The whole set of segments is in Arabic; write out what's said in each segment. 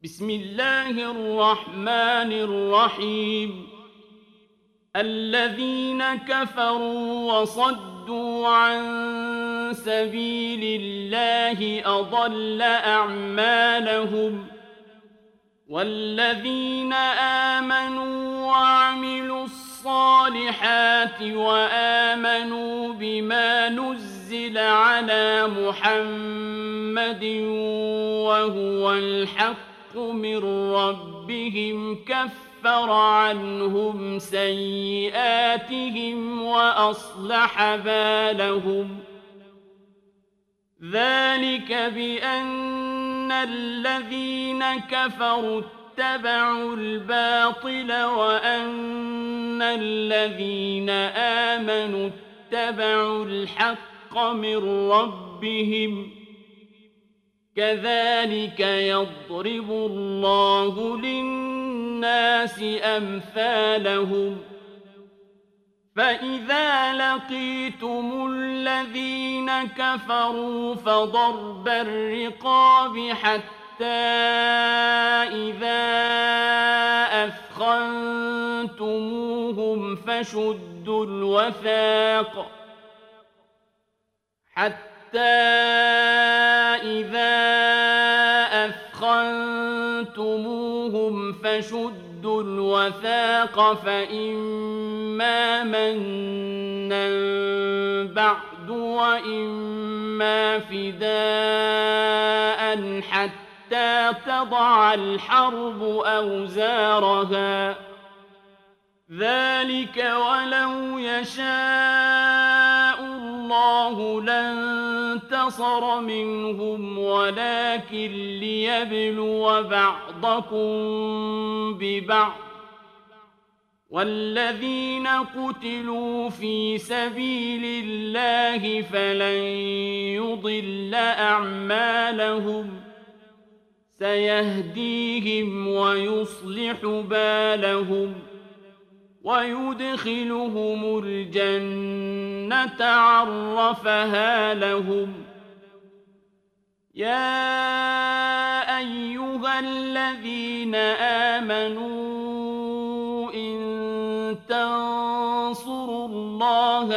بسم الله الرحمن الرحيم. الذين كفروا وصدوا عن سبيل الله أضل أعمالهم، والذين آمنوا وعملوا الصالحات وآمنوا بما نزل على محمد وهو الحق من ربهم كفر عنهم سيئاتهم وأصلح بالهم. ذلك بأن الذين كفروا اتبعوا الباطل وأن الذين آمنوا اتبعوا الحق من ربهم، كذلك يضرب الله للناس أمثالهم. فإذا لقيتم الذين كفروا فضرب الرقاب حتى إذا أثخنتموهم فشدوا الوثاق فإما منا بعد وإما فداء حتى تضع الحرب أوزارها. ذلك ولو يشاء الله لانتصر منهم ولكن ليبلو بعضكم ببعض، والذين قتلوا في سبيل الله فلن يضل أعمالهم، سيهديهم ويصلح بالهم ويدخلهم الجنة عرفها لهم. يا أيها الذين آمنوا إن تنصروا الله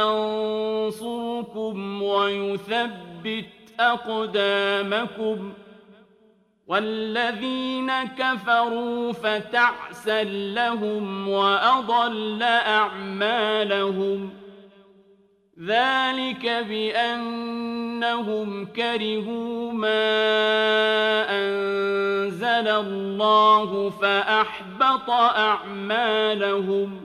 ينصركم ويثبت أقدامكم، والذين كفروا فتعسا لهم وأضل أعمالهم. ذلك بأنهم كرهوا ما أنزل الله فأحبط أعمالهم.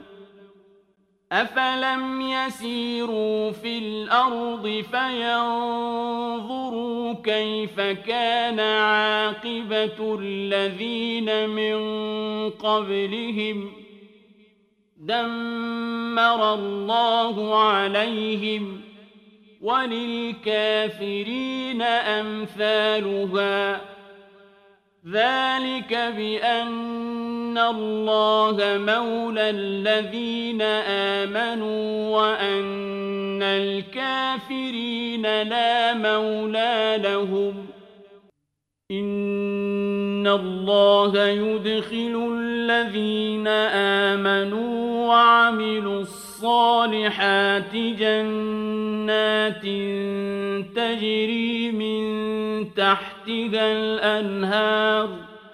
أفلم يسيروا في الأرض فينظروا كيف كان عاقبة الذين من قبلهم، دمر الله عليهم وللكافرين أمثالها. ذلك بأن الله مولى الذين آمنوا وأن الكافرين لا مولى لهم. إن الله يدخل الذين آمنوا وعملوا الصالحات جنات تجري من تحتها الأنهار،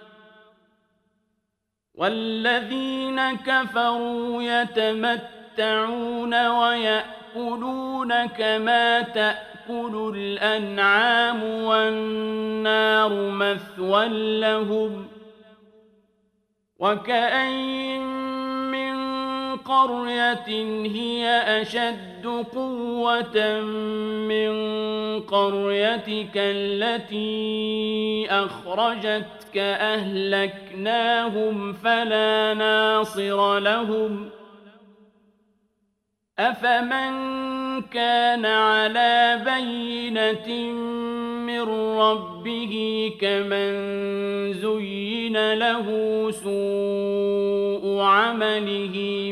والذين كفروا يتمتعون ويأكلون كما تأكل الأنعام والنار مثوى لهم. وكأين من قرية هي أشد قوة من قريتك التي أخرجتك أهلكناهم فلا ناصر لهم. أفمن كان على بينة من ربه كمن زين له سوء عمله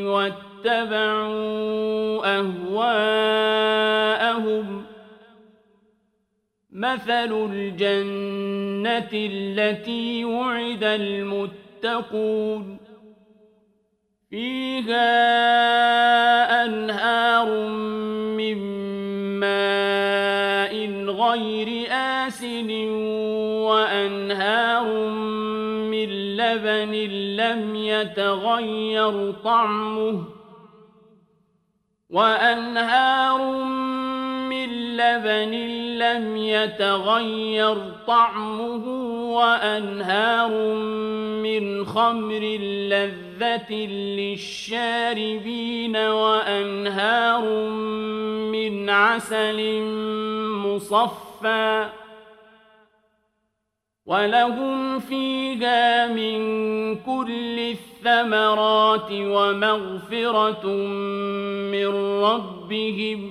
واتبعوا أهواءهم، مثل الجنة التي وعد المتقون فيها أنهار من ماء غير آسن وأنهار من لبن لم يتغير طعمه وأنهار من خمر لذة للشاربين وأنهار من عسل مصفى ولهم فيها من كل الثمرات ومغفرة من ربهم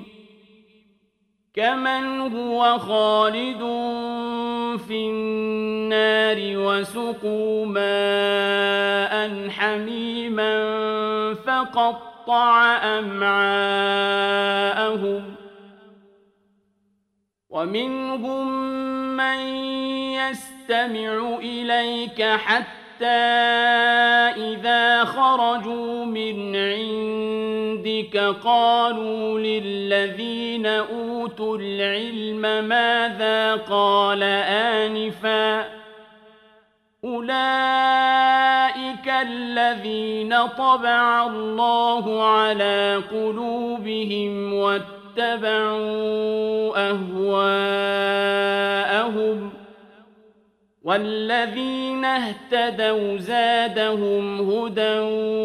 كمن هو خالد في النار وسقوا ماء حميما فقطع أمعاءهم ومنهم من يستمع إليك حتى إذا خرجوا من عندك قالوا للذين أوتوا العلم ماذا قال آنفا أولئك الذين طبع الله على قلوبهم واتبعوا أهواءهم والذين اهتدوا زادهم هدى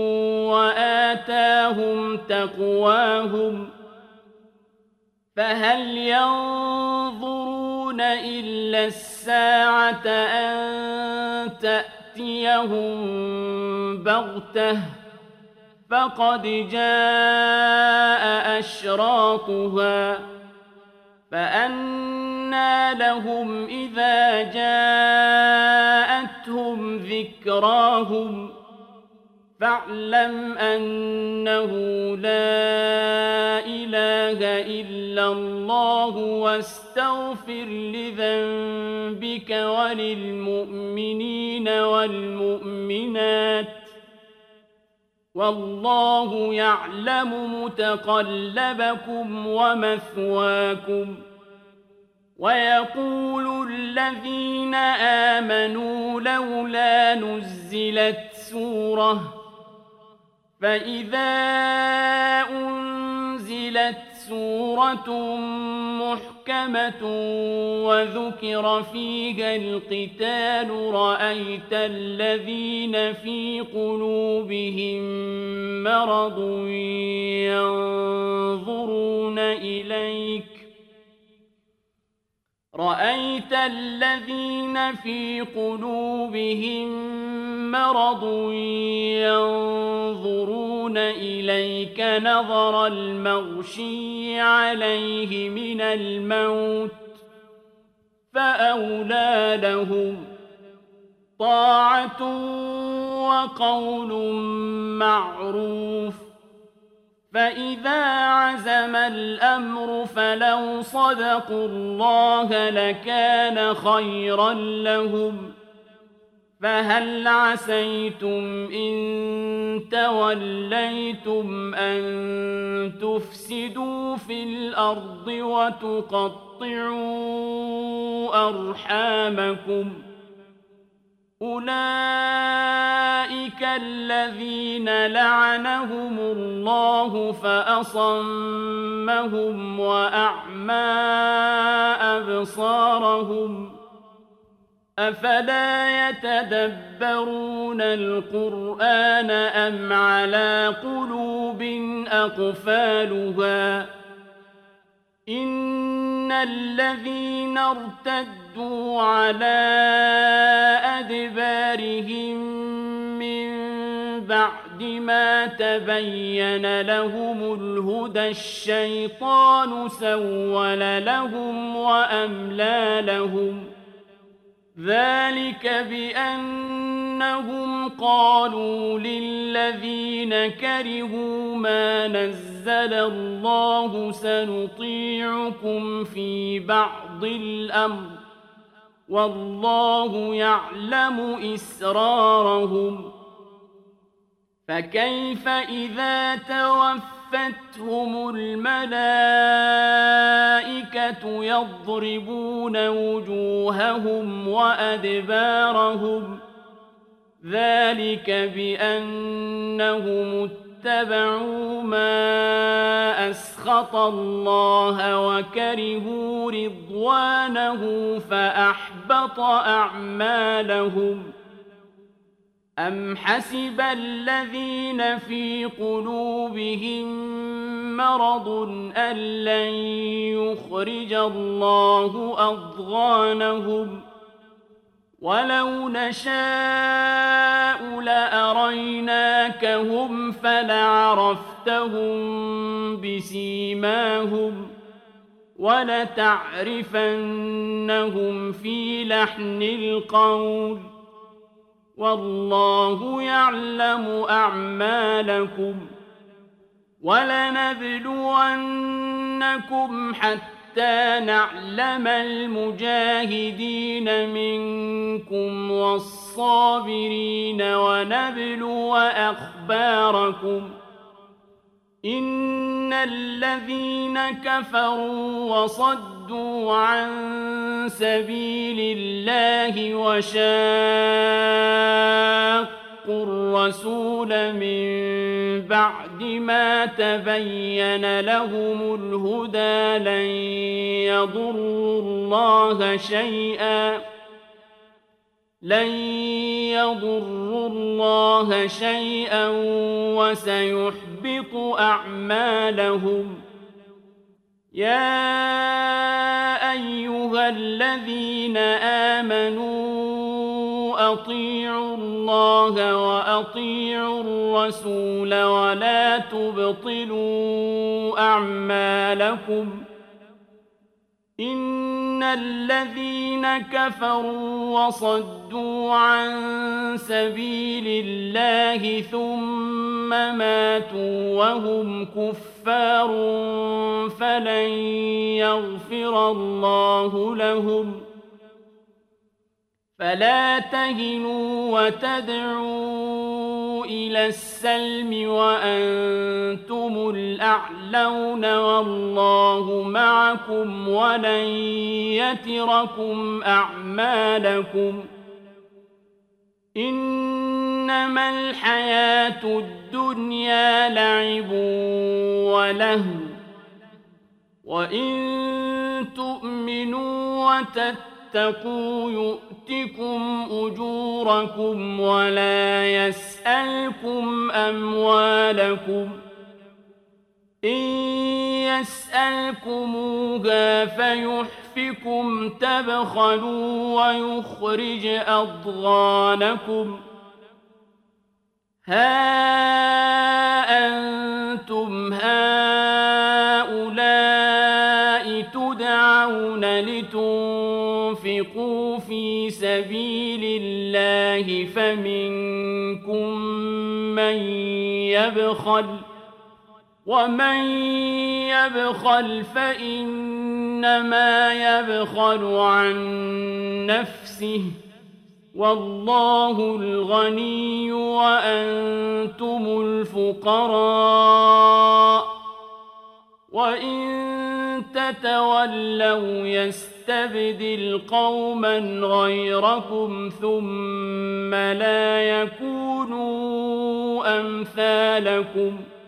وآتاهم تقواهم فهل ينظرون إلا الساعة أن تأتيهم بغتة فقد جاء أشراطها فأنى لهم إذا جاءتهم ذكراهم فاعلم أنه لا إله إلا الله واستغفر لذنبك وللمؤمنين والمؤمنات والله يعلم متقلبكم ومثواكم ويقول الذين آمنوا لولا نزلت سورة فإذا أنزلت سورة محكمة وذكر فيها القتال رأيت الذين في قلوبهم مرض ينظرون إليك نظر المغشي عليه من الموت فأولى لهم طاعة وقول معروف فإذا عزم الأمر فلو صدقوا الله لكان خيرا لهم فهل عسيتم إن توليتم أن تفسدوا في الأرض وتقطعوا أرحامكم أولئك الذين لعنهم الله فأصمهم وأعمى أبصارهم أفلا يتدبرون القرآن أم على قلوب أقفالها إن الذين ارتدوا على أدبارهم من بعد ما تبين لهم الهدى الشيطان سول لهم وأملى لهم ذلك بأن أنهم قالوا للذين كرهوا ما نزل الله سنطيعكم في بعض الأمر والله يعلم إسرارهم فكيف إذا توفتهم الملائكة يضربون وجوههم وأدبارهم ذلك بأنهم اتبعوا ما أسخط الله وكرهوا رضوانه فأحبط أعمالهم أم حسب الذين في قلوبهم مرض أن لن يخرج الله أضغانهم ولو نشاء لأريناكهم فلعرفتهم بسيماهم ولتعرفنهم في لحن القول والله يعلم أعمالكم ولنبلونكم حتى نعلم المجاهدين منكم والصابرين ونبلو أخباركم إن الذين كفروا وصدوا عن سبيل الله وشاقوا الرسول من بعد ما تبين لهم الهدى لن يضروا الله شيئا وسيحبط أعمالهم يا أيها الذين آمنوا أطيعوا الله وأطيعوا الرسول ولا تبطلوا أعمالكم إن الذين كفروا وصدوا عن سبيل الله ثم ماتوا وهم كفار فلن يغفر الله لهم فلا تهنوا وتدعوا إلى السلم وأنتم الأعلون والله معكم ولن يتركم أعمالكم إنما الحياة الدنيا لعب ولهو وإن تؤمنوا وتتقوا يؤتكم أجوركم ولا يسألكم أموالكم إن يسألكموها فيحفكم تبخلوا ويخرج أضغانكم ها أنتم هؤلاء تدعون لتنفقوا في سبيل الله فمنكم من يبخل ومن يبخل فإنما يبخل عن نفسه والله الغني وأنتم الفقراء وإن تتولوا يستبدل قوما غيركم ثم لا يكونوا أمثالكم